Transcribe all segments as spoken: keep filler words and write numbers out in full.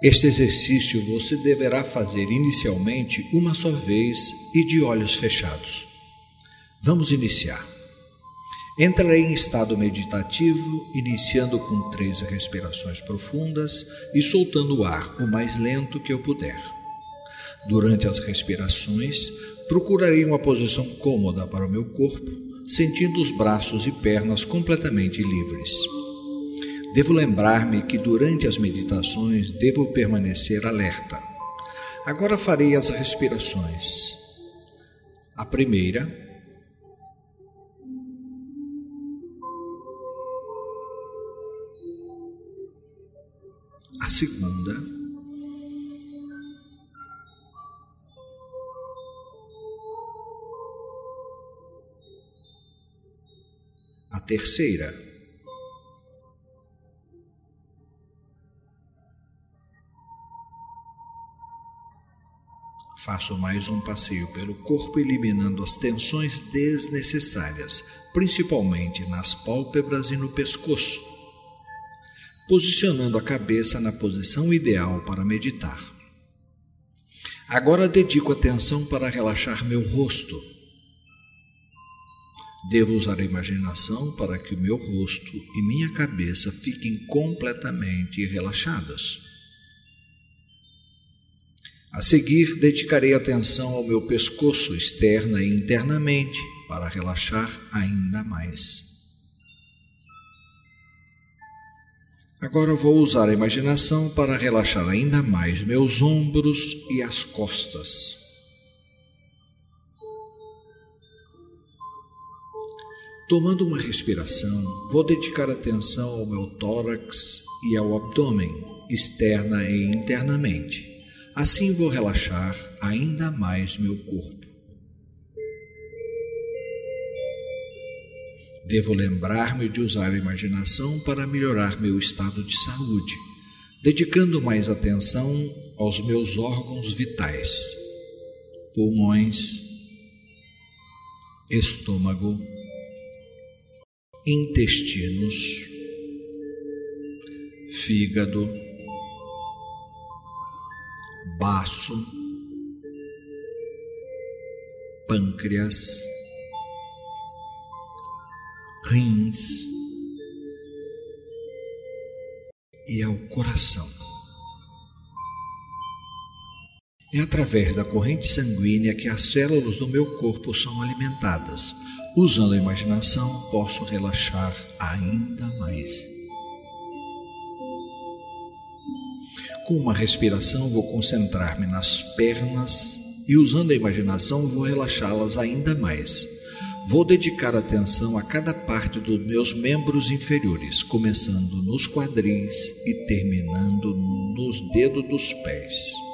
Este exercício você deverá fazer inicialmente uma só vez e de olhos fechados. Vamos iniciar. Entrarei em estado meditativo, iniciando com três respirações profundas e soltando o ar o mais lento que eu puder. Durante as respirações, procurarei uma posição cômoda para o meu corpo, sentindo os braços e pernas completamente livres. Devo lembrar-me que durante as meditações devo permanecer alerta. Agora farei as respirações. A primeira, a segunda, a terceira, faço mais um passeio pelo corpo, eliminando as tensões desnecessárias, principalmente nas pálpebras e no pescoço, posicionando a cabeça na posição ideal para meditar. Agora dedico atenção para relaxar meu rosto. Devo usar a imaginação para que o meu rosto e minha cabeça fiquem completamente relaxadas. A seguir, dedicarei atenção ao meu pescoço externa e internamente para relaxar ainda mais. Agora vou usar a imaginação para relaxar ainda mais meus ombros e as costas. Tomando uma respiração, vou dedicar atenção ao meu tórax e ao abdômen, externa e internamente. Assim vou relaxar ainda mais meu corpo. Devo lembrar-me de usar a imaginação para melhorar meu estado de saúde, dedicando mais atenção aos meus órgãos vitais, pulmões, estômago, intestinos, fígado, baço, pâncreas, rins e ao coração. É através da corrente sanguínea que as células do meu corpo são alimentadas. Usando a imaginação, posso relaxar ainda mais. Com uma respiração, vou concentrar-me nas pernas e, usando a imaginação, vou relaxá-las ainda mais. Vou dedicar atenção a cada parte dos meus membros inferiores, começando nos quadris e terminando nos dedos dos pés.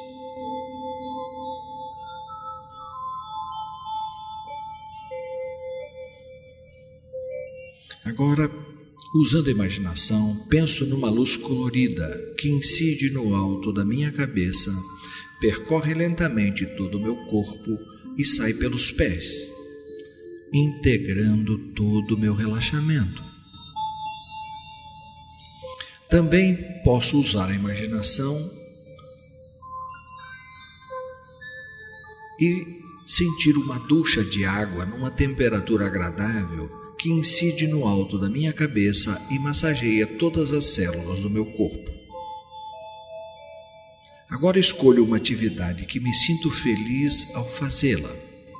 Agora, usando a imaginação, penso numa luz colorida que incide no alto da minha cabeça, percorre lentamente todo o meu corpo e sai pelos pés, integrando todo o meu relaxamento. Também posso usar a imaginação e sentir uma ducha de água numa temperatura agradável que incide no alto da minha cabeça e massageia todas as células do meu corpo. Agora escolho uma atividade que me sinto feliz ao fazê-la.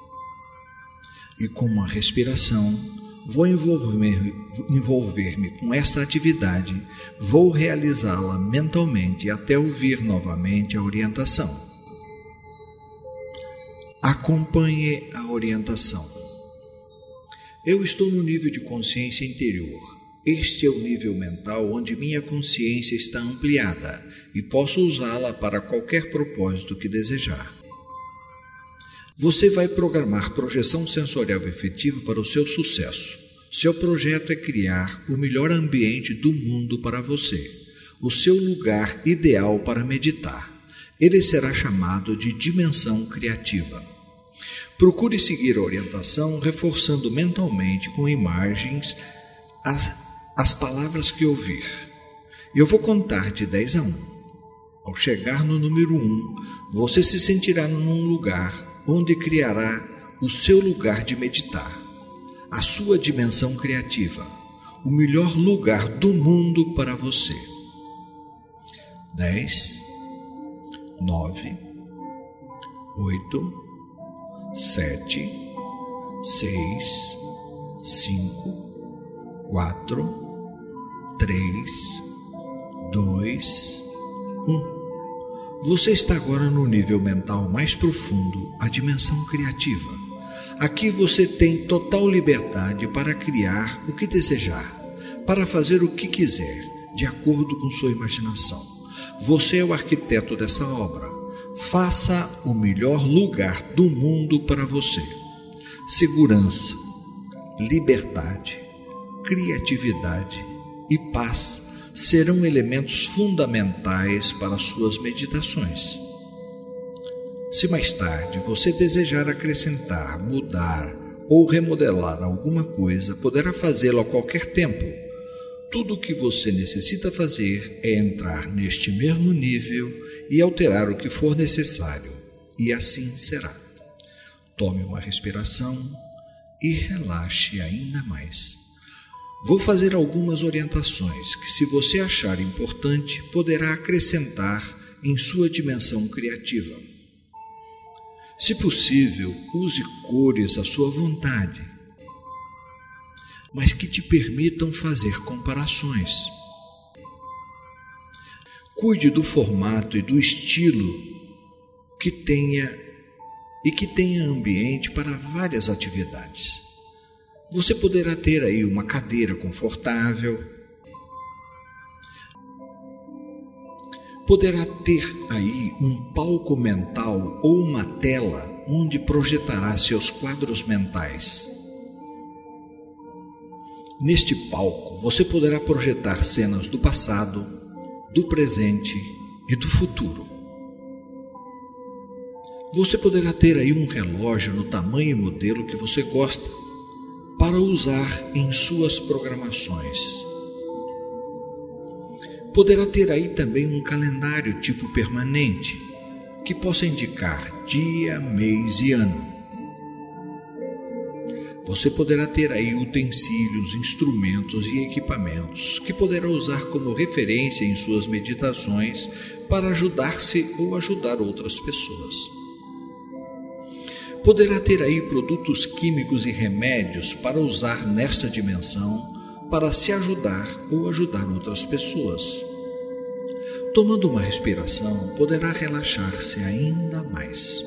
E com uma respiração, vou envolver-me envolver-me com esta atividade, vou realizá-la mentalmente até ouvir novamente a orientação. Acompanhe a orientação. Eu estou no nível de consciência interior. Este é o nível mental onde minha consciência está ampliada e posso usá-la para qualquer propósito que desejar. Você vai programar projeção sensorial efetiva para o seu sucesso. Seu projeto é criar o melhor ambiente do mundo para você, o seu lugar ideal para meditar. Ele será chamado de dimensão criativa. Procure seguir a orientação, reforçando mentalmente com imagens as, as palavras que ouvir. Eu vou contar de dez a um. Ao chegar no número um, você se sentirá num lugar onde criará o seu lugar de meditar, a sua dimensão criativa, o melhor lugar do mundo para você. Dez, nove, oito, sete, seis, cinco, quatro, três, dois, um. Você está agora no nível mental mais profundo, a dimensão criativa. Aqui você tem total liberdade para criar o que desejar, para fazer o que quiser, de acordo com sua imaginação. Você é o arquiteto dessa obra. Faça o melhor lugar do mundo para você. Segurança, liberdade, criatividade e paz serão elementos fundamentais para suas meditações. Se mais tarde você desejar acrescentar, mudar ou remodelar alguma coisa, poderá fazê-lo a qualquer tempo. Tudo o que você necessita fazer é entrar neste mesmo nível e alterar o que for necessário, e assim será. Tome uma respiração e relaxe ainda mais. Vou fazer algumas orientações que, se você achar importante, poderá acrescentar em sua dimensão criativa. Se possível, use cores à sua vontade, mas que te permitam fazer comparações. Cuide do formato e do estilo que tenha e que tenha ambiente para várias atividades. Você poderá ter aí uma cadeira confortável, poderá ter aí um palco mental ou uma tela onde projetará seus quadros mentais. Neste palco, você poderá projetar cenas do passado, do presente e do futuro. Você poderá ter aí um relógio no tamanho e modelo que você gosta, para usar em suas programações. Poderá ter aí também um calendário tipo permanente, que possa indicar dia, mês e ano. Você poderá ter aí utensílios, instrumentos e equipamentos que poderá usar como referência em suas meditações para ajudar-se ou ajudar outras pessoas. Poderá ter aí produtos químicos e remédios para usar nesta dimensão para se ajudar ou ajudar outras pessoas. Tomando uma respiração, poderá relaxar-se ainda mais.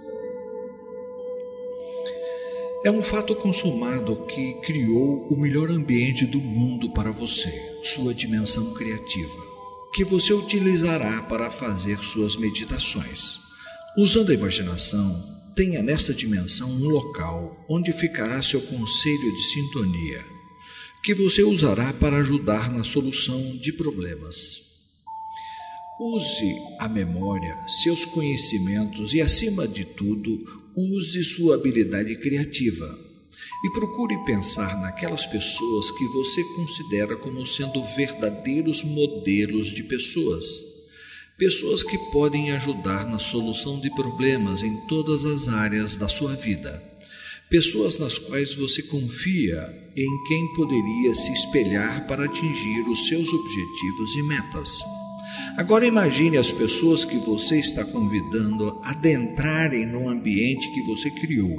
É um fato consumado que criou o melhor ambiente do mundo para você, sua dimensão criativa, que você utilizará para fazer suas meditações. Usando a imaginação, tenha nesta dimensão um local onde ficará seu conselho de sintonia, que você usará para ajudar na solução de problemas. Use a memória, seus conhecimentos e, acima de tudo, use sua habilidade criativa e procure pensar naquelas pessoas que você considera como sendo verdadeiros modelos de pessoas. Pessoas que podem ajudar na solução de problemas em todas as áreas da sua vida. Pessoas nas quais você confia, em quem poderia se espelhar para atingir os seus objetivos e metas. Agora imagine as pessoas que você está convidando a adentrarem no ambiente que você criou.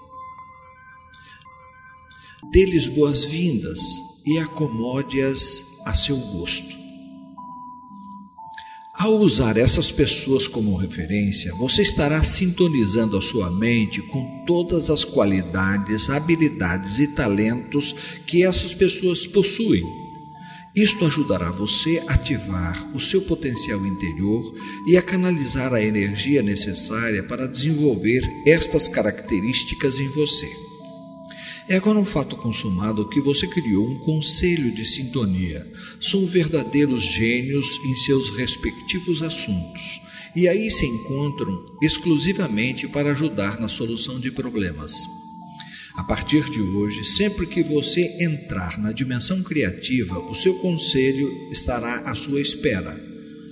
Dê-lhes boas-vindas e acomode-as a seu gosto. Ao usar essas pessoas como referência, você estará sintonizando a sua mente com todas as qualidades, habilidades e talentos que essas pessoas possuem. Isto ajudará você a ativar o seu potencial interior e a canalizar a energia necessária para desenvolver estas características em você. É agora um fato consumado que você criou um conselho de sintonia. São verdadeiros gênios em seus respectivos assuntos e aí se encontram exclusivamente para ajudar na solução de problemas. A partir de hoje, sempre que você entrar na dimensão criativa, o seu conselho estará à sua espera.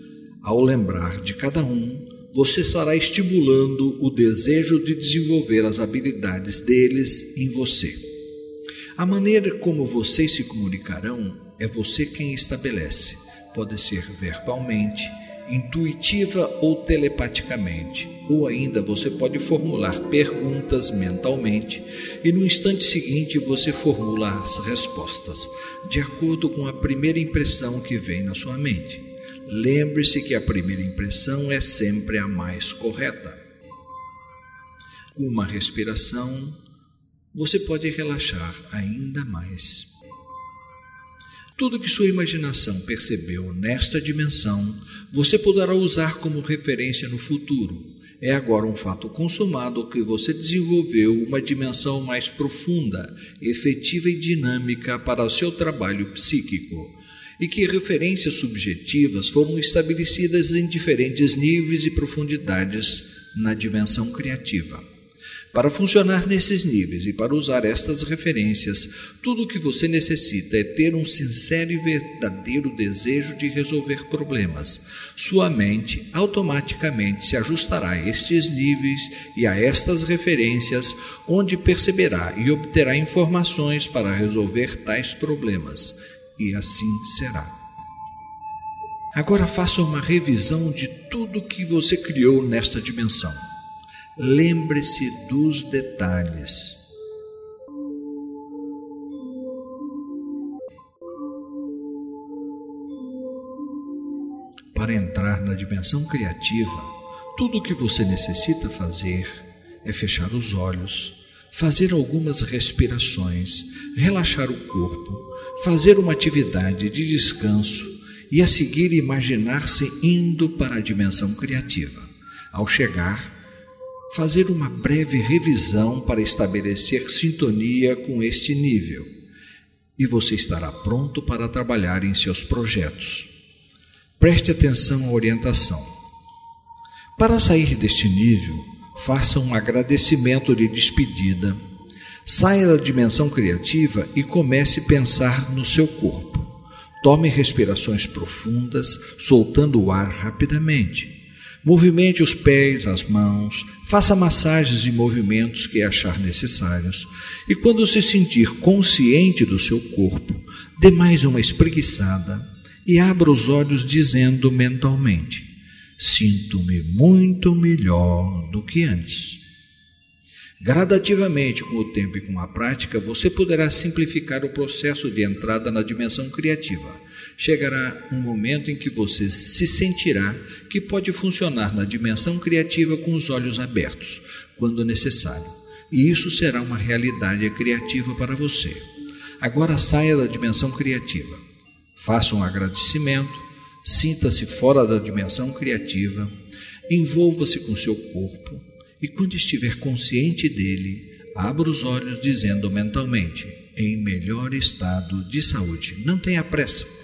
Ao lembrar de cada um, você estará estimulando o desejo de desenvolver as habilidades deles em você. A maneira como vocês se comunicarão é você quem estabelece. Pode ser verbalmente, intuitiva ou telepaticamente, ou ainda você pode formular perguntas mentalmente e no instante seguinte você formula as respostas, de acordo com a primeira impressão que vem na sua mente. Lembre-se que a primeira impressão é sempre a mais correta. Com uma respiração, você pode relaxar ainda mais. Tudo que sua imaginação percebeu nesta dimensão, você poderá usar como referência no futuro. É agora um fato consumado que você desenvolveu uma dimensão mais profunda, efetiva e dinâmica para o seu trabalho psíquico, e que referências subjetivas foram estabelecidas em diferentes níveis e profundidades na dimensão criativa. Para funcionar nesses níveis e para usar estas referências, tudo o que você necessita é ter um sincero e verdadeiro desejo de resolver problemas. Sua mente automaticamente se ajustará a estes níveis e a estas referências, onde perceberá e obterá informações para resolver tais problemas. E assim será. Agora faça uma revisão de tudo que você criou nesta dimensão. Lembre-se dos detalhes. Para entrar na dimensão criativa, tudo o que você necessita fazer é fechar os olhos, fazer algumas respirações, relaxar o corpo, fazer uma atividade de descanso e a seguir imaginar-se indo para a dimensão criativa. Ao chegar, fazer uma breve revisão para estabelecer sintonia com este nível e você estará pronto para trabalhar em seus projetos. Preste atenção à orientação. Para sair deste nível, faça um agradecimento de despedida. Saia da dimensão criativa e comece a pensar no seu corpo. Tome respirações profundas, soltando o ar rapidamente. Movimente os pés, as mãos, faça massagens e movimentos que achar necessários. E quando se sentir consciente do seu corpo, dê mais uma espreguiçada e abra os olhos dizendo mentalmente: sinto-me muito melhor do que antes. Gradativamente, com o tempo e com a prática, você poderá simplificar o processo de entrada na dimensão criativa. Chegará um momento em que você se sentirá que pode funcionar na dimensão criativa com os olhos abertos, quando necessário. E isso será uma realidade criativa para você. Agora saia da dimensão criativa. Faça um agradecimento, sinta-se fora da dimensão criativa, envolva-se com seu corpo, e quando estiver consciente dele, abra os olhos dizendo mentalmente: em melhor estado de saúde. Não tenha pressa.